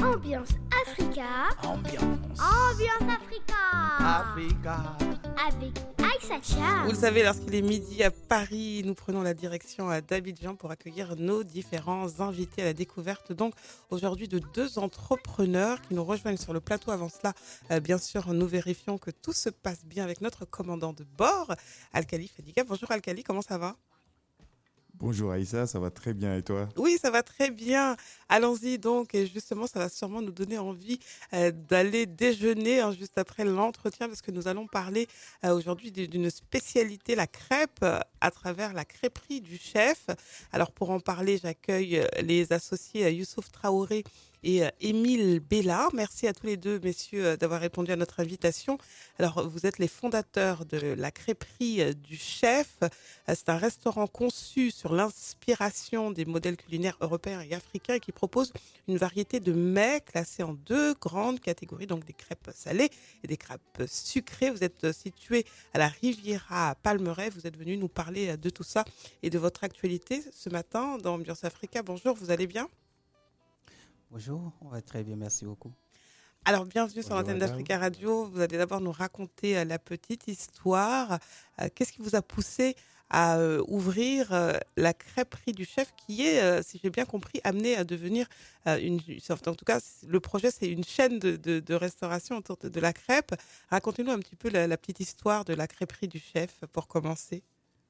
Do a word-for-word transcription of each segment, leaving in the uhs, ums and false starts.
Ambiance Africa. Ambiance. Ambiance Africa. Africa. Avec Aïssa Cham. Vous le savez, lorsqu'il est midi à Paris, nous prenons la direction d'Abidjan pour accueillir nos différents invités à la découverte. Donc aujourd'hui de deux entrepreneurs qui nous rejoignent sur le plateau. Avant cela, euh, bien sûr, nous vérifions que tout se passe bien avec notre commandant de bord, Alkali Fadiga. Bonjour Alkali, comment ça va ? Bonjour Aïssa, ça va très bien et toi ? Oui, ça va très bien. Allons-y donc, et justement, ça va sûrement nous donner envie euh, d'aller déjeuner hein, juste après l'entretien, parce que nous allons parler euh, aujourd'hui d'une spécialité, la crêpe, euh, à travers la crêperie du chef. Alors pour en parler, j'accueille euh, les associés euh, Youssouf Traoré et euh, Émile Bella. Merci à tous les deux, messieurs, euh, d'avoir répondu à notre invitation. Alors, vous êtes les fondateurs de la crêperie euh, du chef. Euh, c'est un restaurant conçu sur l'inspiration des modèles culinaires européens et africains qui propose une variété de mets classés en deux grandes catégories, donc des crêpes salées et des crêpes sucrées. Vous êtes situé à la Riviera à Palmeraie. Vous êtes venu nous parler de tout ça et de votre actualité ce matin dans Ambiance Africa. Bonjour, vous allez bien ? Bonjour, on va très bien, merci beaucoup. Alors, bienvenue sur Bonjour, l'antenne madame. d'Africa Radio. Vous allez d'abord nous raconter euh, la petite histoire. Euh, qu'est-ce qui vous a poussé à euh, ouvrir euh, la crêperie du chef qui est, euh, si j'ai bien compris, amenée à devenir euh, une... En tout cas, le projet, c'est une chaîne de, de, de restauration autour de, de la crêpe. Racontez-nous un petit peu la, la petite histoire de la crêperie du chef pour commencer.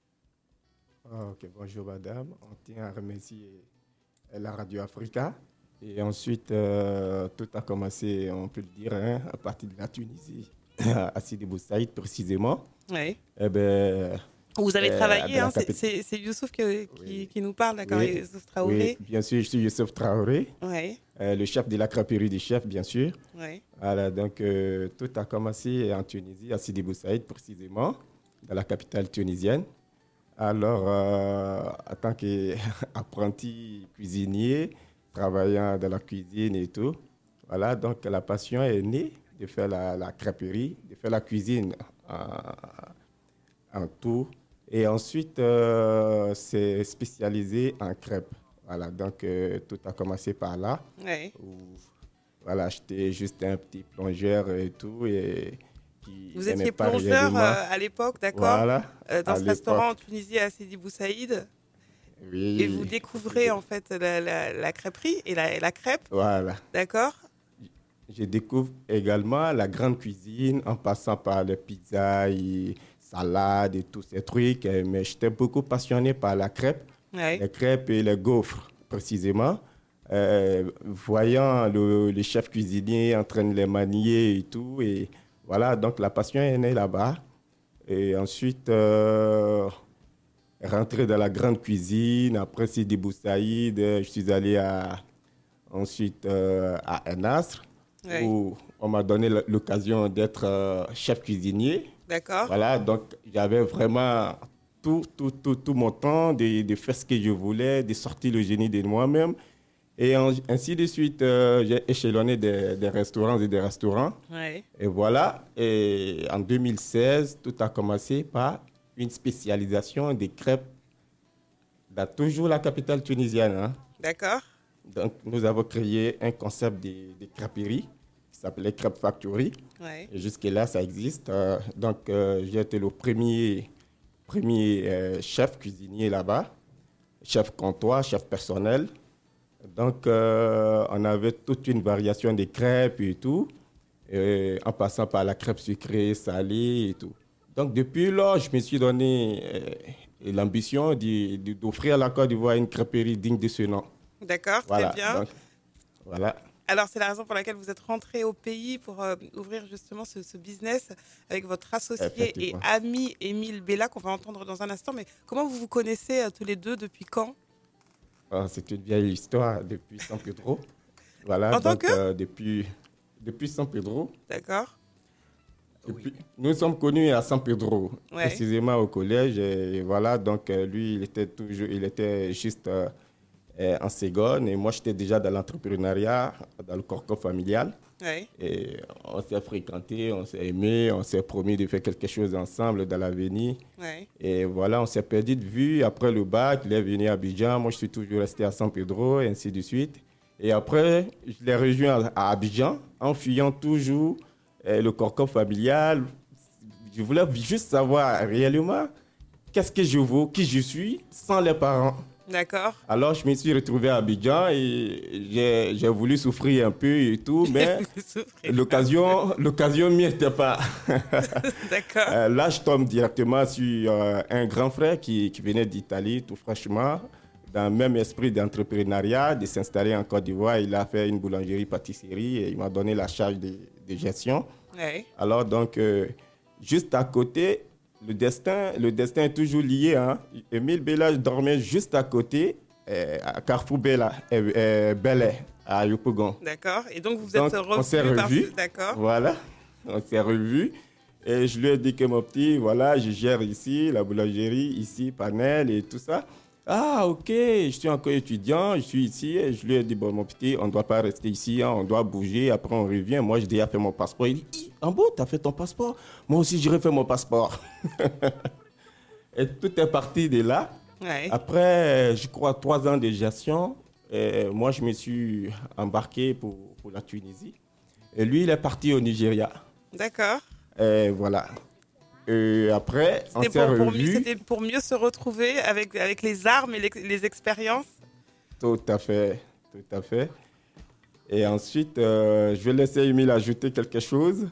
Ah, ok, bonjour madame, on tient à remercier la Radio Africa. Et ensuite, euh, tout a commencé, on peut le dire, hein, à partir de la Tunisie, à Sidi Bou Saïd précisément. Oui. Eh ben, Vous avez Euh, travaillé, de la hein, c'est, capitale. c'est, c'est Youssouf que- qui, Oui. qui nous parle, d'accord, Oui. Youssouf Traoré. oui, bien sûr, je suis Youssouf Traoré, Oui, euh, le chef de la crêperie du chef, bien sûr. oui. Voilà, donc euh, tout a commencé en Tunisie, à Sidi Bou Saïd précisément, dans la capitale tunisienne. Alors, euh, en tant qu'apprenti cuisinier, travaillant dans la cuisine et tout, voilà, donc la passion est née de faire la, la crêperie, de faire la cuisine en, en tout. Et ensuite, euh, c'est spécialisé en crêpes. Voilà, donc euh, tout a commencé par là. oui. Où, voilà, j'étais juste un petit plongeur et tout. Et qui Vous n'aimait étiez pas plongeur réellement. euh, à l'époque, d'accord, Voilà, euh, dans à ce l'époque. restaurant en Tunisie à Sidi Bou Saïd. Oui. Et vous découvrez en fait la, la, la crêperie et la, et la crêpe, Voilà. d'accord. Je découvre également la grande cuisine en passant par les pizzas et salades et tous ces trucs. euh, Mais j'étais beaucoup passionné par la crêpe, Ouais. les crêpes et les gaufres précisément. Euh, voyant le, le chef cuisinier en train de les manier et tout. Et voilà, donc la passion est née là-bas. Et ensuite, euh, rentrer dans la grande cuisine. Après Sidi Bou Saïd, euh, je suis allé à, ensuite euh, à Ennasr, Ouais. où on m'a donné l- l'occasion d'être euh, chef cuisinier. D'accord. Voilà, donc j'avais vraiment tout, tout, tout, tout mon temps de, de faire ce que je voulais, de sortir le génie de moi-même. Et en- ainsi de suite, euh, j'ai échelonné des, des restaurants et des restaurants. Ouais. Et voilà, et en deux mille seize, tout a commencé par une spécialisation des crêpes dans toujours la capitale tunisienne, hein. D'accord. Donc, nous avons créé un concept de, de crêperie qui s'appelait Crêpe Factory. Ouais. Et jusque-là, ça existe. Euh, donc, euh, j'ai été le premier, premier euh, chef cuisinier là-bas, chef comptoir, chef personnel. Donc, euh, on avait toute une variation de crêpes et tout, et en passant par la crêpe sucrée, salée et tout. Donc, depuis là, je me suis donné euh, l'ambition de- de- d'offrir à la Côte d'Ivoire une crêperie digne de ce nom. D'accord, Voilà. très bien. Donc, voilà. Alors, c'est la raison pour laquelle vous êtes rentré au pays pour euh, ouvrir justement ce, ce business avec votre associé et Effectivement. ami Émile Bella, qu'on va entendre dans un instant. Mais comment vous vous connaissez euh, tous les deux, depuis quand ? Ah, c'est une vieille histoire depuis San Pedro. Voilà, En tant donc que euh, depuis, depuis San Pedro. D'accord. Depuis- nous sommes connus à San Pedro, Ouais. précisément au collège. Et voilà, donc euh, lui, il était toujours, il était juste euh, euh, en Ségone et moi, j'étais déjà dans l'entrepreneuriat, dans le corps familial. Ouais. Et on s'est fréquentés, on s'est aimés, on s'est promis de faire quelque chose ensemble dans l'avenir. Ouais. Et voilà, on s'est perdu de vue. Après le bac, il est venu à Abidjan. Moi, je suis toujours resté à San Pedro, et ainsi de suite. Et après, je l'ai rejoint à Abidjan en fuyant toujours euh, le cocon familial. Je voulais juste savoir réellement qu'est-ce que je vaux, qui je suis, sans les parents. D'accord. Alors, je me suis retrouvé à Abidjan et j'ai, j'ai voulu souffrir un peu et tout, mais l'occasion, l'occasion m'y était pas. D'accord. Euh, là, je tombe directement sur euh, un grand frère qui, qui venait d'Italie, tout fraîchement, dans le même esprit d'entrepreneuriat, de s'installer en Côte d'Ivoire. Il a fait une boulangerie-pâtisserie et il m'a donné la charge de, de gestion. Ouais. Alors, donc, euh, juste à côté, le destin, le destin est toujours lié. Hein. Émile Bella dormait juste à côté, euh, à Carrefour Bella, euh, euh, Bel Air, à Yopougon. D'accord. Et donc, vous Donc, êtes revenu on s'est par... revus. D'accord. Voilà, on s'est revus. Et je lui ai dit que mon petit, voilà, je gère ici, la boulangerie, ici, panel et tout ça. Ah, ok, je suis encore étudiant, je suis ici. Et je lui ai dit, bon, mon petit, on ne doit pas rester ici, hein, on doit bouger, après on revient. Moi, j'ai déjà fait mon passeport. Il dit, en bon, tu as fait ton passeport? Moi aussi, j'ai refait mon passeport. Et tout est parti de là. Ouais. Après, je crois, trois ans de gestion, et moi, je me suis embarqué pour, pour la Tunisie. Et lui, il est parti au Nigeria. D'accord. Et voilà. Et après, on C'était s'est pour, pour mieux, revus. c'était pour mieux se retrouver avec, avec les armes et les, les expériences. Tout à fait, tout à fait. Et ensuite, euh, je vais laisser Émile ajouter quelque chose.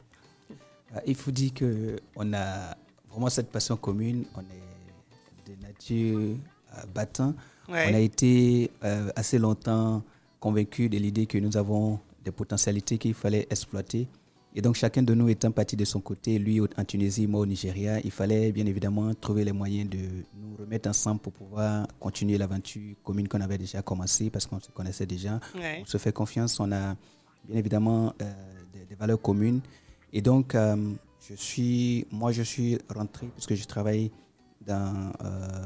Il faut dire qu'on a vraiment cette passion commune. On est de nature euh, battant. Ouais. On a été euh, assez longtemps convaincus de l'idée que nous avons des potentialités qu'il fallait exploiter. Et donc, chacun de nous étant parti de son côté, lui en Tunisie, moi au Nigeria, il fallait bien évidemment trouver les moyens de nous remettre ensemble pour pouvoir continuer l'aventure commune qu'on avait déjà commencée parce qu'on se connaissait déjà. Ouais. On se fait confiance, on a bien évidemment euh, des, des valeurs communes. Et donc, euh, je suis, moi, je suis rentré puisque je travaille dans euh,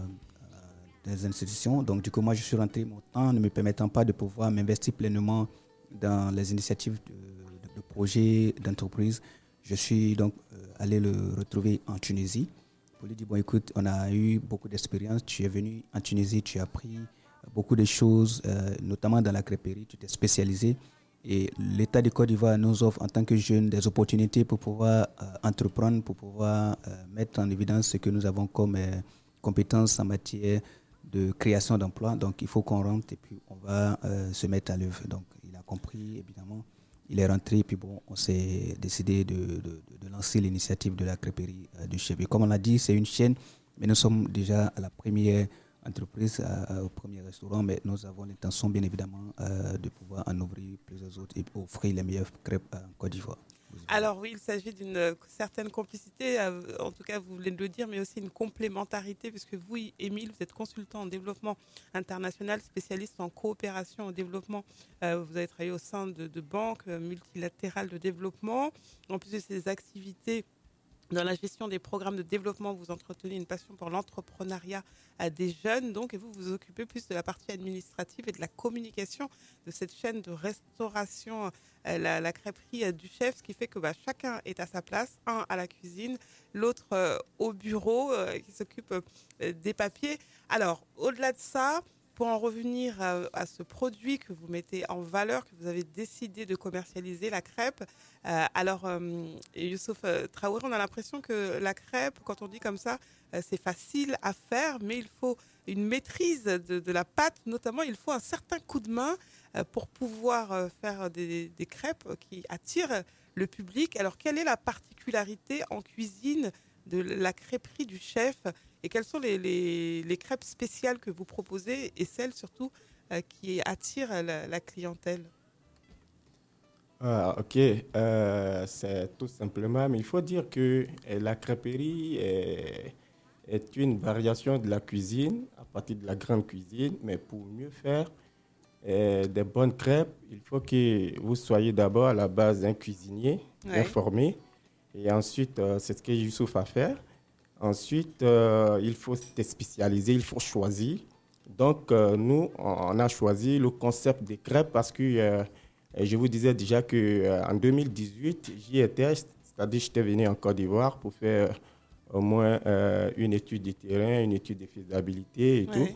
des institutions. Donc, du coup, moi, je suis rentré, mon temps ne me permettant pas de pouvoir m'investir pleinement dans les initiatives de de projets d'entreprise. Je suis donc euh, allé le retrouver en Tunisie pour lui dire, bon écoute, on a eu beaucoup d'expérience, tu es venu en Tunisie, tu as appris beaucoup de choses, euh, notamment dans la crêperie, tu t'es spécialisé et l'État de Côte d'Ivoire nous offre en tant que jeunes des opportunités pour pouvoir euh, entreprendre, pour pouvoir euh, mettre en évidence ce que nous avons comme euh, compétences en matière de création d'emplois. Donc il faut qu'on rentre et puis on va euh, se mettre à l'œuvre. Donc il a compris évidemment. Il est rentré, puis bon, on s'est décidé de, de, de lancer l'initiative de la crêperie euh, du chef. Et comme on l'a dit, c'est une chaîne, mais nous sommes déjà à la première entreprise, à, à, au premier restaurant, mais nous avons l'intention, bien évidemment, euh, de pouvoir en ouvrir plusieurs autres et offrir les meilleures crêpes en Côte d'Ivoire. Alors oui, il s'agit d'une certaine complicité, en tout cas vous venez de le dire, mais aussi une complémentarité, puisque vous, Émile, vous êtes consultant en développement international, spécialiste en coopération au développement. Euh, vous avez travaillé au sein de, de banques multilatérales de développement. En plus de ces activités dans la gestion des programmes de développement, vous entretenez une passion pour l'entrepreneuriat à des jeunes, donc, et vous vous occupez plus de la partie administrative et de la communication de cette chaîne de restauration, euh, la, la crêperie euh, du chef, ce qui fait que bah, chacun est à sa place, un à la cuisine, l'autre euh, au bureau, euh, qui s'occupe euh, des papiers. Alors, au-delà de ça, pour en revenir à, à ce produit que vous mettez en valeur, que vous avez décidé de commercialiser, la crêpe. Euh, alors, euh, Youssouf euh, Traoré, on a l'impression que la crêpe, quand on dit comme ça, euh, c'est facile à faire, mais il faut une maîtrise de, de la pâte. Notamment, il faut un certain coup de main euh, pour pouvoir euh, faire des, des crêpes qui attirent le public. Alors, quelle est la particularité en cuisine de la crêperie du chef et quelles sont les, les, les crêpes spéciales que vous proposez et celles surtout euh, qui attirent la, la clientèle? Ah, ok, euh, c'est tout simplement, mais il faut dire que euh, la crêperie est, est une variation de la cuisine à partir de la grande cuisine, mais pour mieux faire euh, des bonnes crêpes, il faut que vous soyez d'abord à la base un cuisinier bien Ouais. formé, et ensuite, euh, c'est ce que Youssouf a fait. Ensuite, euh, il faut se spécialiser, il faut choisir. Donc, euh, nous, on a choisi le concept des crêpes parce que euh, je vous disais déjà qu'en euh, deux mille dix-huit, j'y étais, c'est-à-dire que j'étais venu en Côte d'Ivoire pour faire au moins euh, une étude de terrain, une étude de faisabilité et Ouais. tout.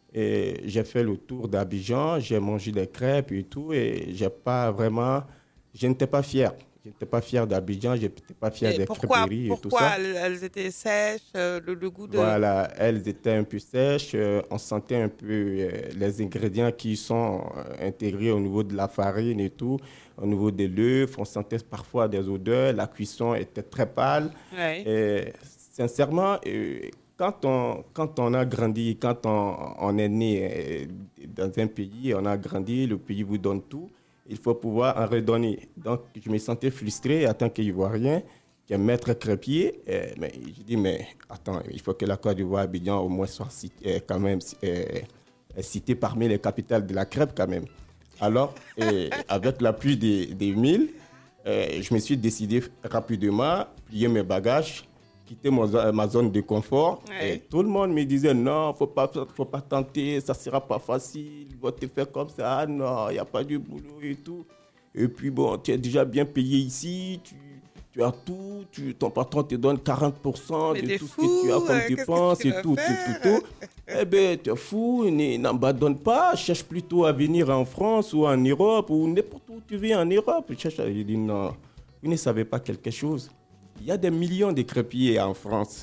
Et j'ai fait le tour d'Abidjan, j'ai mangé des crêpes et tout, et j'ai pas vraiment, je n'étais pas fier. Je n'étais pas fier d'Abidjan, je n'étais pas fier Et des pourquoi, crêperies et tout pourquoi ça. elles, elles étaient sèches, euh, le, le goût de... Voilà, elles étaient un peu sèches, euh, on sentait un peu euh, les ingrédients qui sont euh, intégrés au niveau de la farine et tout, au niveau de l'œuf, on sentait parfois des odeurs, la cuisson était très pâle. Ouais. Et sincèrement, euh, quand on, quand on a grandi, quand on, on est né euh, dans un pays, on a grandi, le pays vous donne tout, il faut pouvoir en redonner. Donc, je me sentais frustré en tant qu'Ivoirien, qui est maître crêpier. Euh, mais je dis, mais attends, il faut que la Côte d'Ivoire, Abidjan, au moins soit citée, euh, quand même, euh, citée parmi les capitales de la crêpe quand même. Alors, euh, avec l'appui des, des mille, euh, je me suis décidé rapidement, plier mes bagages, quitter mon, ma zone de confort. Ouais. Et tout le monde me disait, non, il ne faut pas, faut pas tenter, ça ne sera pas facile, il va te faire comme ça, non, il n'y a pas de boulot et tout. Et puis bon, tu es déjà bien payé ici, tu, tu as tout, tu, ton patron te donne quarante pour cent Mais de t'es tout fou, ce que tu as comme euh, qu'est-ce que dépenses tu et vas tout, tout, faire tout, tout. Eh bien, tu es fou, ne- n'abandonne pas, cherche plutôt à venir en France ou en Europe ou n'importe où tu viens en Europe. Cherche à... Je dis non, vous ne savez pas quelque chose. Il y a des millions de crêpiers en France.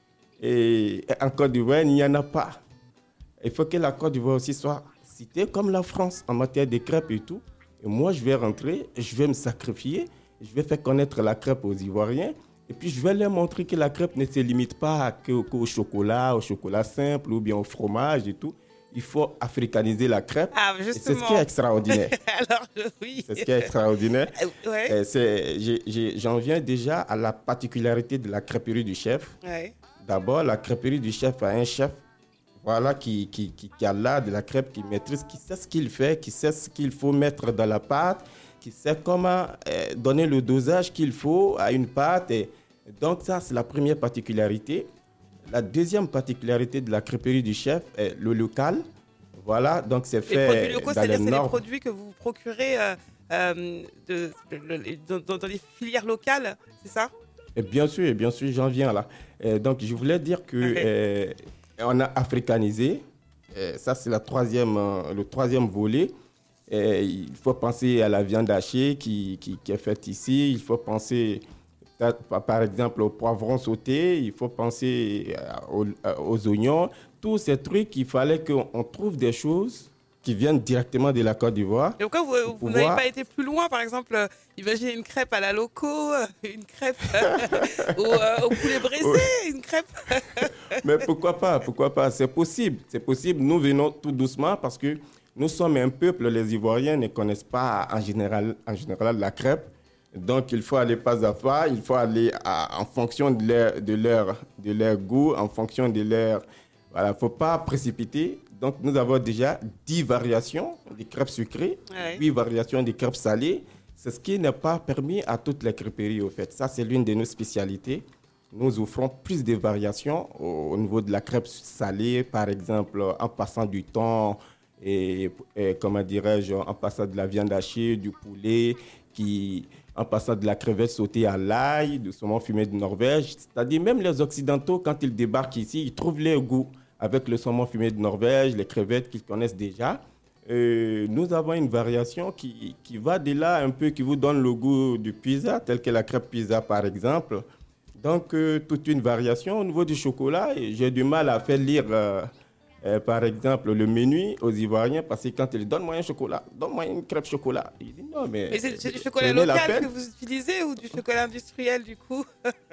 Et en Côte d'Ivoire, il n'y en a pas. Il faut que la Côte d'Ivoire aussi soit citée comme la France en matière de crêpes et tout. Et moi, je vais rentrer, je vais me sacrifier, je vais faire connaître la crêpe aux Ivoiriens. Et puis, je vais leur montrer que la crêpe ne se limite pas qu'au, qu'au chocolat, au chocolat simple ou bien au fromage et tout. Il faut africaniser la crêpe. Ah, Et c'est justement. ce qui est extraordinaire. Alors, je- oui. C'est ce qui est extraordinaire. Euh, ouais. Et c'est, j'ai- j'ai- j'en viens déjà à la particularité de la crêperie du chef. Ouais. D'abord, la crêperie du chef a un chef voilà, qui, qui, qui, qui a l'art de la crêpe, qui maîtrise, qui sait ce qu'il fait, qui sait ce qu'il faut mettre dans la pâte, qui sait comment euh, donner le dosage qu'il faut à une pâte. Et donc ça, c'est la première particularité. La deuxième particularité de la crêperie du chef est le local. Voilà, donc c'est Les produits fait locaux, dans c'est-à-dire les c'est les normes. produits que vous procurez euh, euh, de, de- de- dans, dans les filières locales, c'est ça? Et bien sûr, et bien sûr, j'en viens là. Euh, donc, je voulais dire que Ok. euh, on a africanisé. Euh, ça, c'est la troisième, euh, le troisième volet. Euh, il faut penser à la viande hachée qui, qui, qui est faite ici. Il faut penser, par par exemple, au poivron sauté. Il faut penser euh, aux, euh, aux oignons. Tous ces trucs, il fallait qu'on on trouve des choses qui viennent directement de la Côte d'Ivoire. Et pourquoi vous, vous pouvoir- n'avez pas été plus loin, par exemple, euh, imaginez une crêpe à la loco, euh, une crêpe euh, au, euh, au poulet braisé, une crêpe... Mais pourquoi pas, pourquoi pas, c'est possible, c'est possible. Nous venons tout doucement parce que nous sommes un peuple, les Ivoiriens ne connaissent pas en général, en général la crêpe. Donc il faut aller pas à pas, il faut aller à- en fonction de leur, de, leur, de leur goût, en fonction de leur... Voilà, il ne faut pas précipiter. Donc nous avons déjà dix variations de crêpes sucrées, Ouais. huit variations de crêpes salées. C'est ce qui n'est pas permis à toutes les crêperies, au fait. Ça, c'est l'une de nos spécialités. Nous offrons plus de variations au, au niveau de la crêpe salée, par exemple, en passant du thon et, et comment dirais-je, en passant de la viande hachée, du poulet, qui, en passant de la crevette sautée à l'ail, du saumon fumé de Norvège. C'est-à-dire même les Occidentaux, quand ils débarquent ici, ils trouvent leur goût avec le saumon fumé de Norvège, les crevettes qu'ils connaissent déjà. Euh, nous avons une variation qui, qui va de là un peu, qui vous donne le goût du pizza, tel que la crêpe pizza par exemple. Donc, euh, toute une variation au niveau du chocolat. Et j'ai du mal à faire lire, euh, euh, par exemple, le menu aux Ivoiriens parce que quand ils donnent moi un chocolat, donne-moi une crêpe chocolat. Ils disent non, mais. Mais c'est c'est du chocolat prenez la local peine. que vous utilisez ou du chocolat industriel, du coup?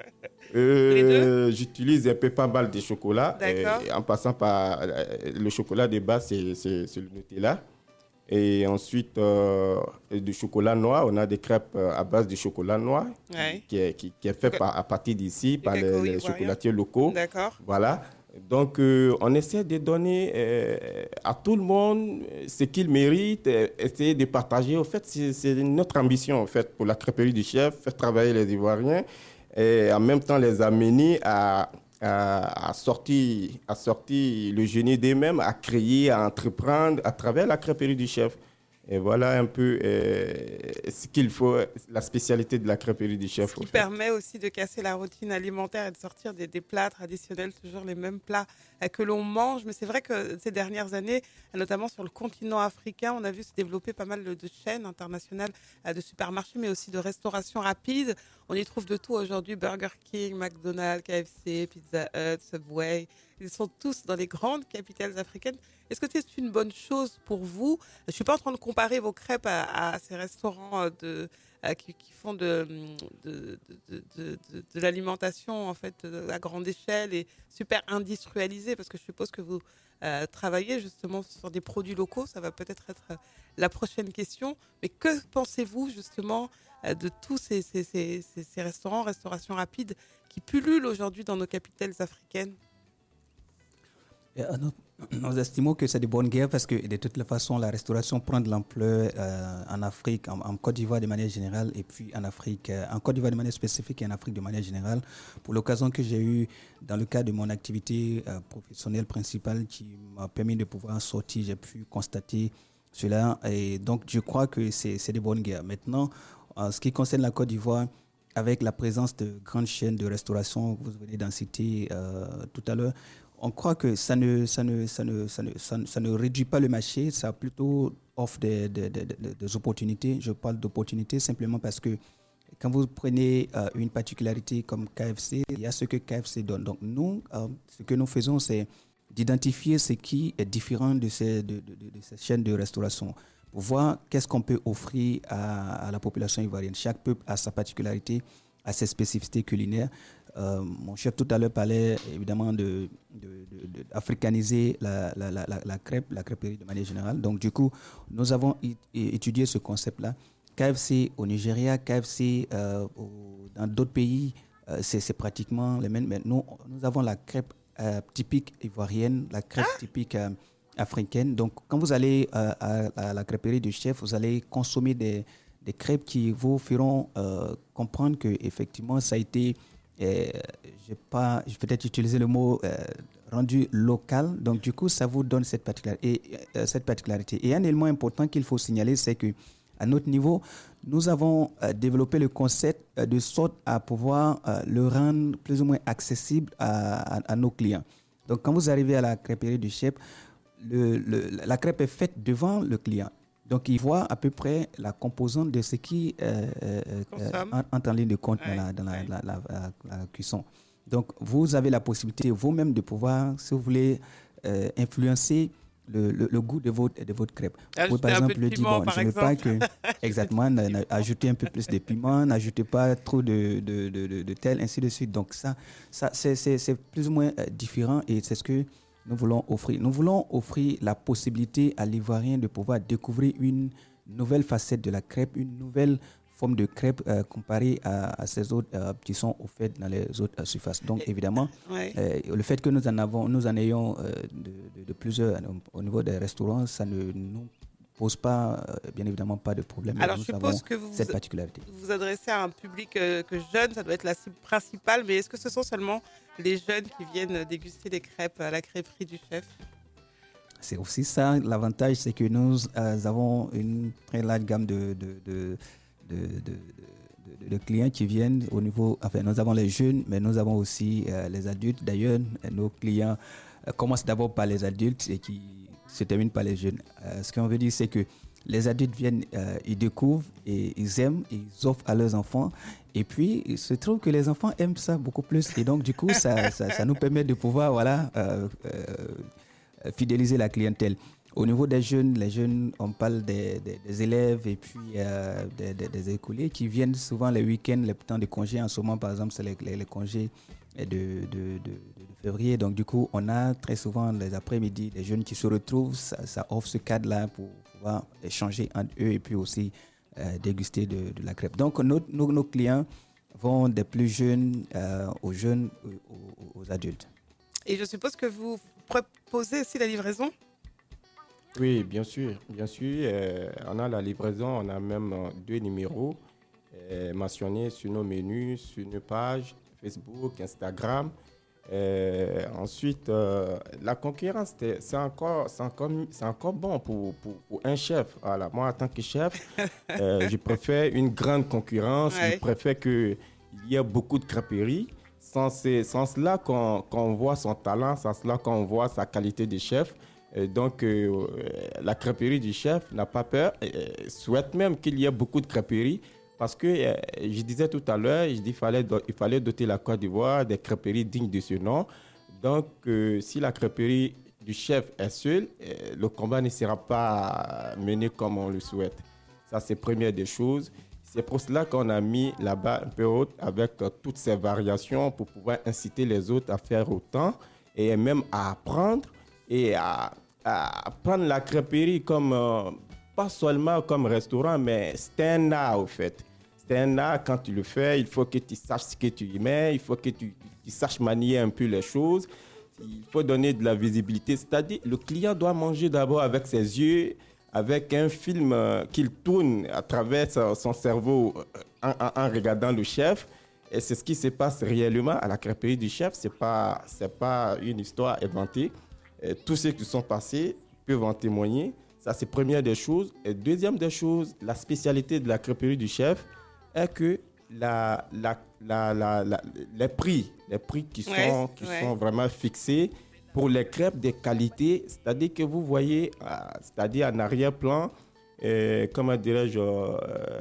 Euh, Les deux? J'utilise un peu pas mal de chocolat. D'accord. Euh, en passant par euh, le chocolat de base, c'est c'est- c'est le Nutella. Et ensuite, euh, du chocolat noir. On a des crêpes euh, à base de chocolat noir Ouais. qui, est, qui, qui est fait par, à partir d'ici par les, cacao les ivoirien. chocolatiers locaux. D'accord. Voilà. Donc, euh, on essaie de donner euh, à tout le monde euh, ce qu'il mérite, euh, essayer de partager. Au fait, c'est c'est notre ambition en fait, pour la crêperie du chef, faire travailler les Ivoiriens et en même temps les amener à, à, à sortir, à sortir le génie d'eux-mêmes, à créer, à entreprendre à travers la crêperie du chef. Et voilà un peu euh, ce qu'il faut, la spécialité de la crêperie du chef. Ce qui permet aussi de casser la routine alimentaire et de sortir des, des plats traditionnels, toujours les mêmes plats euh, que l'on mange. Mais c'est vrai que ces dernières années, notamment sur le continent africain, on a vu se développer pas mal de, de chaînes internationales euh, de supermarchés, mais aussi de restauration rapide. On y trouve de tout aujourd'hui, Burger King, McDonald's, K F C, Pizza Hut, Subway. Ils sont tous dans les grandes capitales africaines. Est-ce que c'est une bonne chose pour vous? Je ne suis pas en train de comparer vos crêpes à, à ces restaurants de, à, qui, qui font de, de, de, de, de, de l'alimentation en fait, à grande échelle et super industrialisée, parce que je suppose que vous euh, travaillez justement sur des produits locaux. Ça va peut-être être la prochaine question. Mais que pensez-vous justement de tous ces, ces, ces, ces restaurants, restauration rapide, qui pullulent aujourd'hui dans nos capitales africaines? Nous, nous estimons que c'est de bonne guerre parce que de toutes les façons, la restauration prend de l'ampleur euh, en Afrique, en, en Côte d'Ivoire de manière générale, et puis en Afrique, euh, en Côte d'Ivoire de manière spécifique et en Afrique de manière générale. Pour l'occasion que j'ai eue dans le cadre de mon activité euh, professionnelle principale qui m'a permis de pouvoir sortir, j'ai pu constater cela. Et donc, je crois que c'est, c'est de bonne guerre. Maintenant, en ce qui concerne la Côte d'Ivoire, avec la présence de grandes chaînes de restauration, vous venez d'en citer euh, tout à l'heure, on croit que ça ne, ça, ne, ça, ne, ça, ne, ça, ne, ça ne réduit pas le marché, ça plutôt offre des, des, des, des opportunités. Je parle d'opportunités simplement parce que quand vous prenez euh, une particularité comme K F C, il y a ce que K F C donne. Donc nous, euh, ce que nous faisons, c'est d'identifier ce qui est différent de ces, de, de, de ces chaînes de restauration pour voir qu'est-ce qu'on peut offrir à, à la population ivoirienne. Chaque peuple a sa particularité, a ses spécificités culinaires. Euh, mon chef tout à l'heure parlait évidemment de, de, de, de d'africaniser la, la, la, la crêpe, la crêperie de manière générale. Donc du coup, nous avons étudié ce concept-là. K F C au Nigeria, K F C euh, au, dans d'autres pays, euh, c'est, c'est pratiquement les mêmes. Mais nous, nous avons la crêpe euh, typique ivoirienne, la crêpe ah. typique euh, africaine. Donc quand vous allez euh, à, à la crêperie du chef, vous allez consommer des, des crêpes qui vous feront euh, comprendre que effectivement ça a été Et je vais pas, je vais peut-être utiliser le mot euh, rendu local. Donc, du coup, ça vous donne cette particularité. Et, euh, cette particularité. Et un élément important qu'il faut signaler, c'est qu'à notre niveau, nous avons euh, développé le concept euh, de sorte à pouvoir euh, le rendre plus ou moins accessible à, à, à nos clients. Donc, quand vous arrivez à la crêperie du chef, le, le, la crêpe est faite devant le client. Donc, il voit à peu près la composante de ce qui euh, euh, entre en ligne de compte ouais, dans, la, dans la, ouais. la, la, la, la cuisson. Donc, vous avez la possibilité vous-même de pouvoir, si vous voulez, euh, influencer le, le, le goût de votre, de votre crêpe. Ajouter vous, par exemple, le dire, bon, je ne veux pas que, exactement, ajouter un peu plus de piment, n'ajoutez pas trop de, de, de, de, de tel, ainsi de suite. Donc, ça, ça c'est, c'est, c'est plus ou moins euh, différent et c'est ce que nous voulons offrir. Nous voulons offrir la possibilité à l'Ivoirien de pouvoir découvrir une nouvelle facette de la crêpe, une nouvelle forme de crêpe euh, comparée à, à ces autres euh, qui sont offertes dans les autres euh, surfaces. Donc, Et, évidemment, ouais. euh, le fait que nous en, avons, nous en ayons euh, de, de, de plusieurs euh, au niveau des restaurants, ça ne nous pose pas, euh, bien évidemment, pas de problème. Alors, nous je suppose que vous cette particularité. vous vous adressez à un public euh, que jeune, ça doit être la cible principale, mais est-ce que ce sont seulement les jeunes qui viennent déguster les crêpes à la crêperie du chef? C'est aussi ça, l'avantage, c'est que nous euh, avons une très large gamme de, de, de, de, de, de, de clients qui viennent au niveau... Enfin, nous avons les jeunes, mais nous avons aussi euh, les adultes. D'ailleurs, nos clients euh, commencent d'abord par les adultes et qui se terminent par les jeunes. Euh, ce qu'on veut dire, c'est que les adultes viennent, euh, ils découvrent et ils aiment, et ils offrent à leurs enfants. Et puis, il se trouve que les enfants aiment ça beaucoup plus. Et donc, du coup, ça, ça, ça nous permet de pouvoir voilà, euh, euh, fidéliser la clientèle. Au niveau des jeunes, les jeunes, on parle des, des, des élèves et puis euh, des, des, des écoliers qui viennent souvent les week-ends, les temps de congés. En ce moment, par exemple, c'est les, les, les congés de, de, de, de février. Donc, du coup, on a très souvent les après-midi des jeunes qui se retrouvent. Ça, ça offre ce cadre-là pour pouvoir échanger entre eux et puis aussi euh, déguster de, de la crêpe. Donc, nos, nos, nos clients vont des plus jeunes euh, aux jeunes, aux, aux adultes. Et je suppose que vous proposez aussi la livraison ? Oui, bien sûr, bien sûr. Euh, on a la livraison, on a même deux numéros euh, mentionnés sur nos menus, sur nos pages Facebook, Instagram. Euh, ensuite, euh, la concurrence, c'est, c'est, encore, c'est, encore, c'est encore bon pour, pour, pour un chef. Voilà, moi, en tant que chef, euh, je préfère une grande concurrence. Ouais. Je préfère qu'il y ait beaucoup de crêperies. Sans, ces, sans cela qu'on, qu'on voit son talent, sans cela qu'on voit sa qualité de chef. Et donc, euh, la crêperie du chef n'a pas peur. Euh, souhaite même qu'il y ait beaucoup de crêperies. Parce que, euh, je disais tout à l'heure, je dis qu'il fallait, do- il fallait doter la Côte d'Ivoire des crêperies dignes de ce nom. Donc, euh, si la crêperie du chef est seule, euh, le combat ne sera pas mené comme on le souhaite. Ça, c'est la première des choses. C'est pour cela qu'on a mis là-bas un peu haute avec euh, toutes ces variations pour pouvoir inciter les autres à faire autant et même à apprendre et à, à prendre la crêperie comme, euh, pas seulement comme restaurant, mais c'est un art au fait. C'est un art, quand tu le fais, il faut que tu saches ce que tu y mets, il faut que tu, tu saches manier un peu les choses, il faut donner de la visibilité. C'est-à-dire, le client doit manger d'abord avec ses yeux, avec un film euh, qu'il tourne à travers son, son cerveau euh, en, en, en regardant le chef. Et c'est ce qui se passe réellement à la crêperie du chef. Ce n'est pas, c'est pas une histoire inventée. Et tous ceux qui sont passés peuvent en témoigner. Ça, c'est première des choses. Et deuxième des choses, la spécialité de la crêperie du chef est que la, la, la, la, la, les prix, les prix qui, sont, ouais, qui ouais. sont vraiment fixés pour les crêpes de qualité, c'est-à-dire que vous voyez, euh, c'est-à-dire en arrière-plan, euh, comment dirais-je, euh,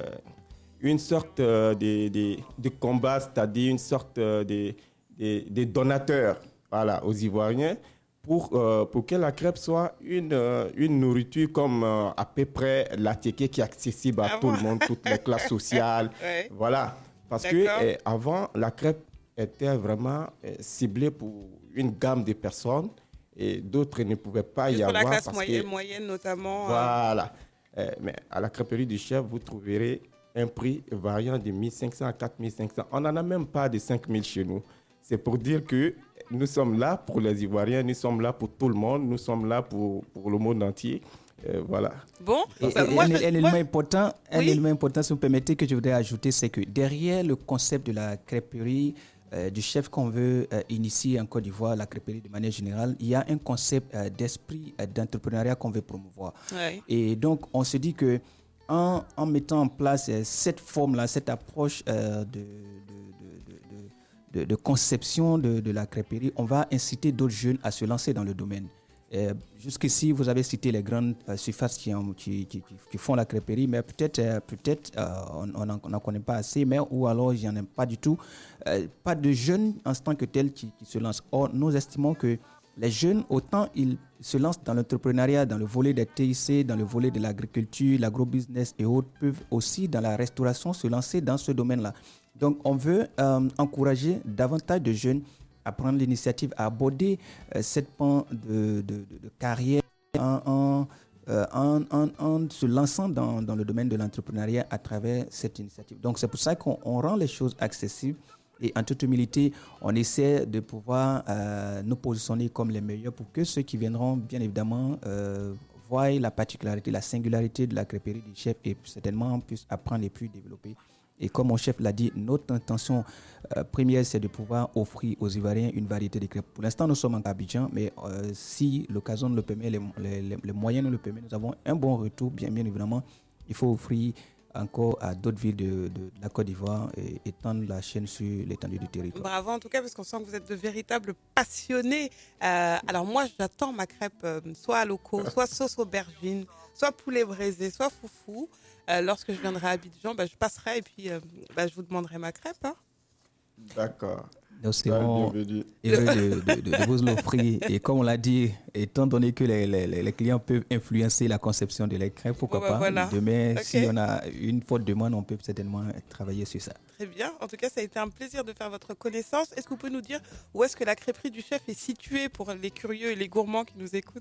une sorte euh, de, de, de combat, c'est-à-dire une sorte euh, de, de, de donateur, voilà, aux Ivoiriens, pour, euh, pour que la crêpe soit une, euh, une nourriture comme euh, à peu près la ticket qui est accessible à ah tout bon? le monde, toutes les classes sociales. Ouais. Voilà. Parce qu'avant, la crêpe était vraiment euh, ciblée pour une gamme de personnes et d'autres ne pouvaient pas Juste y pour avoir. Pour la classe parce moyenne, que, moyenne notamment. Voilà. Euh, mais à la crêperie du chef, vous trouverez un prix variant de mille cinq cents à quatre mille cinq cents. On n'en a même pas de cinq mille chez nous. C'est pour dire que nous sommes là pour les Ivoiriens, nous sommes là pour tout le monde, nous sommes là pour, pour le monde entier. Euh, voilà. Bon, et, bah, et, moi, un, je, un, élément moi... important, un oui. élément important, si vous permettez, que je voudrais ajouter, c'est que derrière le concept de la crêperie euh, du chef qu'on veut euh, initier en Côte d'Ivoire, la crêperie de manière générale, il y a un concept euh, d'esprit euh, d'entrepreneuriat qu'on veut promouvoir. Oui. Et donc, on se dit que en, en mettant en place euh, cette forme-là, cette approche euh, de, de, de, de, de conception de, de la crêperie, on va inciter d'autres jeunes à se lancer dans le domaine. Euh, jusqu'ici, vous avez cité les grandes euh, surfaces qui, ont, qui, qui, qui font la crêperie, mais peut-être, euh, peut-être euh, on n'en connaît pas assez, mais ou alors il n'y en a pas du tout. Euh, pas de jeunes en tant que tels qui, qui se lancent. Or, nous estimons que les jeunes, autant ils se lancent dans l'entrepreneuriat, dans le volet des T I C, dans le volet de l'agriculture, l'agrobusiness et autres, peuvent aussi dans la restauration se lancer dans ce domaine-là. Donc, on veut euh, encourager davantage de jeunes à prendre l'initiative, à aborder euh, cette pan de, de, de, de carrière en, en, euh, en, en, en se lançant dans, dans le domaine de l'entrepreneuriat à travers cette initiative. Donc, c'est pour ça qu'on on rend les choses accessibles et en toute humilité, on essaie de pouvoir euh, nous positionner comme les meilleurs pour que ceux qui viendront, bien évidemment, euh, voient la particularité, la singularité de la crêperie du chef et certainement puissent apprendre et puis développer. Et comme mon chef l'a dit, notre intention euh, première, c'est de pouvoir offrir aux Ivoiriens une variété de crêpes. Pour l'instant, nous sommes en Abidjan, mais euh, si l'occasion nous le permet, les, les, les moyens nous le permettent, nous avons un bon retour. Bien, bien évidemment, il faut offrir encore à d'autres villes de, de, de la Côte d'Ivoire et étendre la chaîne sur l'étendue du territoire. Bravo en tout cas, parce qu'on sent que vous êtes de véritables passionnés. Euh, alors moi, j'attends ma crêpe euh, soit à loco, soit sauce aubergine, soit poulet braisé, soit foufou. Euh, lorsque je viendrai à Abidjan, bah, je passerai et puis euh, bah, je vous demanderai ma crêpe. Hein. D'accord. Donc, c'est bon, heureux de, de, de, de vous l'offrir. Et comme on l'a dit, étant donné que les, les, les clients peuvent influencer la conception de les crêpes, pourquoi bon, bah, pas voilà. Demain, okay. Si on a une forte demande, on peut certainement travailler sur ça. Très bien. En tout cas, ça a été un plaisir de faire votre connaissance. Est-ce que vous pouvez nous dire où est-ce que la crêperie du chef est située pour les curieux et les gourmands qui nous écoutent?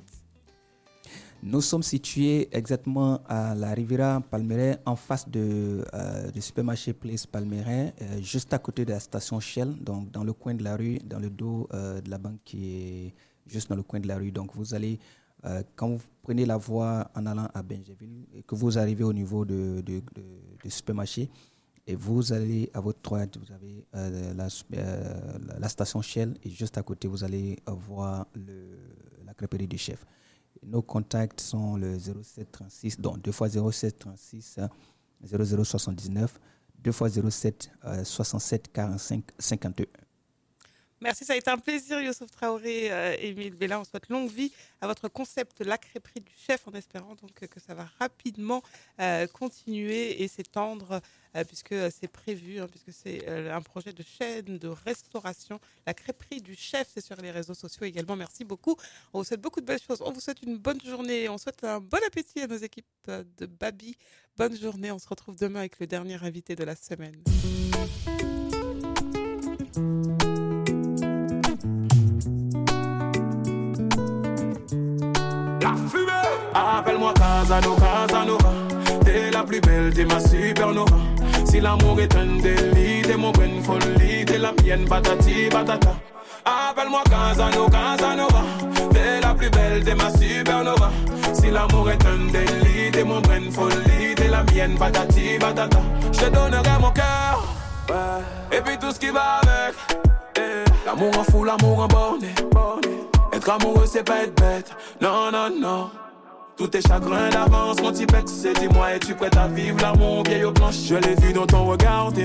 Nous sommes situés exactement à la Riviera Palmeraie, en face de, euh, du supermarché Place Palmeraie, euh, juste à côté de la station Shell, donc dans le coin de la rue, dans le dos euh, de la banque qui est juste dans le coin de la rue. Donc vous allez, euh, quand vous prenez la voie en allant à Benjaville et que vous arrivez au niveau de, de, de, de supermarché, Et vous allez à votre droite, vous avez euh, la, euh, la station Shell et juste à côté, vous allez voir le, la crêperie du chef. Nos contacts sont le zéro sept trente-six, donc deux fois zéro sept trente-six zéro zéro soixante-dix-neuf, deux fois zéro sept soixante-sept quarante-cinq cinquante-deux. Merci, ça a été un plaisir, Youssouf Traoré, euh, Émile Bella. On souhaite longue vie à votre concept, la crêperie du chef, en espérant donc que ça va rapidement euh, continuer et s'étendre, euh, puisque c'est prévu, hein, puisque c'est euh, un projet de chaîne de restauration. La crêperie du chef, c'est sur les réseaux sociaux également. Merci beaucoup. On vous souhaite beaucoup de belles choses. On vous souhaite une bonne journée. On souhaite un bon appétit à nos équipes de Babi. Bonne journée. On se retrouve demain avec le dernier invité de la semaine. Appelle-moi Casanova, Casanova. T'es la plus belle, t'es ma supernova. Si l'amour est un délit, t'es mon bonne folie. T'es la mienne, patati patata. Appelle-moi Casanova, Casanova. T'es la plus belle, t'es ma supernova. Si l'amour est un délit, t'es mon bonne folie. T'es la mienne, patati patata. Je te donnerai mon cœur, ouais. Et puis tout ce qui va avec, eh. L'amour en fou, l'amour en borné, borné. Être amoureux, c'est pas être bête. Non, non, non. Tous tes chagrins d'avance, mon petit pex, c'est dis-moi, es-tu prête à vivre l'amour vieille aux planches? Je l'ai vu dans ton regard, t'es